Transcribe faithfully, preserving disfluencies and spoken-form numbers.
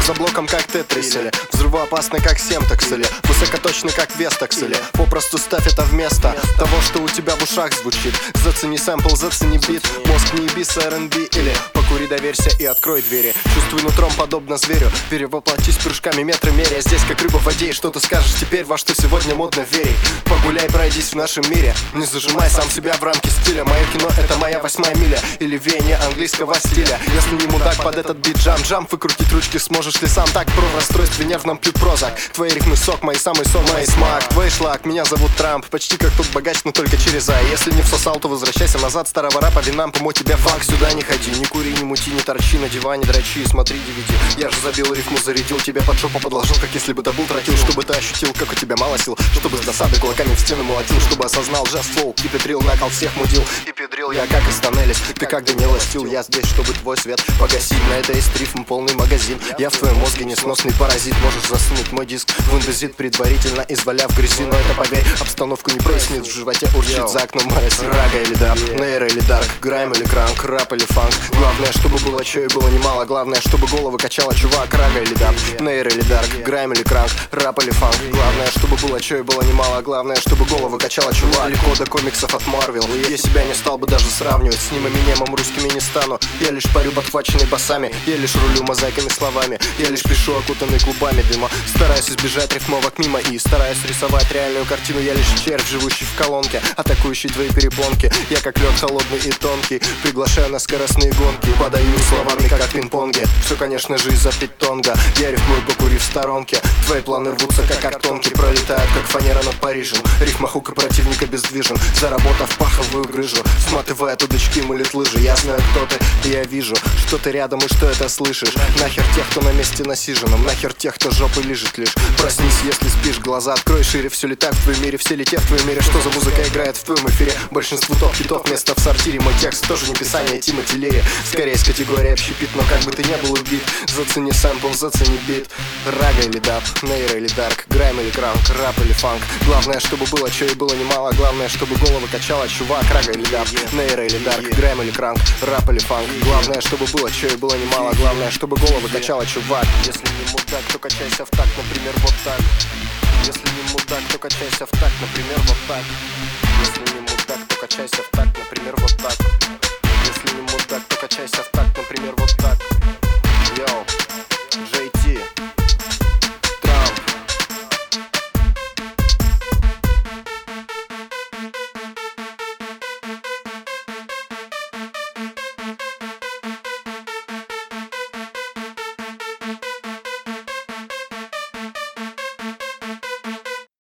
за блоком, как Тетрис, или взрывоопасный, как Семтекс, или высокоточный, как Вестекс, или попросту ставь это вместо того, что у тебя в ушах звучит. Зацени сэмпл, зацени бит, мозг не еби с эр энд би, или покури, доверься и открой двери. Чувствуй нутром, подобно зверю, перевоплотись прыжками метры меря. Здесь как рыба в воде, и что ты скажешь теперь, во что сегодня модно верить? Погуляй, пройдись в нашем мире, не зажимай сам себя в рамки стиля. Мое кино — это моя восьмая миля, или веяние английского стиля. Если не мудак под этот бит джам, джамп, выкрутить ручки сможешь ли сам? Так про в расстройстве нервном пью прозак. Твои рифмы сок, мои самый сон, мой смак. Твой шлак, меня зовут Трамп, почти как тот богач, но только через А. Если не всосал, то возвращайся назад, старого рапа винам помой тебя фанк. Сюда не ходи, не кури, не мути, не торчи на диване, дрочи, смотри ди ви ди. Я же забил рифму, зарядил тебя под жопу, подложил, как если бы табул тратил. Чтобы ты ощутил, как у тебя мало сил, чтобы с досады кулаками в стену молотил, чтобы осознал just flow, кипетрил, накал всех мудил. И педрил я, как из тоннелись, ты как Данила Стил. Я здесь, чтобы твой свет погасить. На это есть рифм, полный магазин. Я в твоем мозге несносный паразит. Можешь засунуть мой диск в индезит, предварительно изваляв грязи. Но это, поверь, обстановку не прояснит. В животе урчит за окном мороз. Рага или даб, нейро или дарк, грайм или кранк, рап или фанк. Главное, чтобы было чё и было немало. Главное, чтобы головы качала чувак. Рага или даб, нейро или дарк, грайм или кранк, рап или фанк. Главное, чтобы было чё и было немало. Главное, чтобы головы качала чувак. Легко до комиксов от Марвел. Я себя не стал бы даже сравнивать с ним, Эминемом русскими не стану. Я лишь парю подхваченный басами, я лишь рулю мозаиками словами, я лишь пишу окутанный клубами дыма. Стараюсь избежать рифмовок мимо и стараюсь рисовать реальную картину. Я лишь червь, живущий в колонке, атакующий твои перепонки. Я как лед холодный и тонкий, приглашаю на скоростные гонки. Подаю словами, как в пинг-понге. Все, конечно же, из-за питонга. Я рифмую, покурив в сторонке. Твои планы рвутся, как картонки, пролетают, как фанера над Парижем. Рифма хука противника бездвижен, заработав паховую грыжу, сматывая от удочки мылит лыжи. Я знаю, кто ты, и я вижу, что ты рядом и что это слышишь. Нахер тех, кто на месте насиженном, нахер тех, кто жопой лежит лишь. Проснись, если спишь, глаза открой шире. Все летает в твоем мире, все летят в твоем мире. Что за музыка играет в твоем эфире? Большинство топ-хитов место в сортире. Мой текст тоже не писание Тимоти Лери, скорее с категории общепит. Но как бы ты не был убит, зацени сэмпл, зацени бит. Рага или даб, нейро или дарк, грайм или кранк, рап или фанк. Главное, чтобы было чё и было немало. Главное, чтобы головы качала чувак. Рага или даб, нейро или дарк, грайм или кранк, рап или фанк. Главное, чтобы было чё и было немало. Главное, чтобы головы качала чувак. Если не мудак, то качайся в такт, например, вот так. Если не мудак, то качайся в такт, например, вот так. Если не мудак, то качайся в такт, например, вот так. Если не мудак, то качайся в такт, например, вот так. Йоу.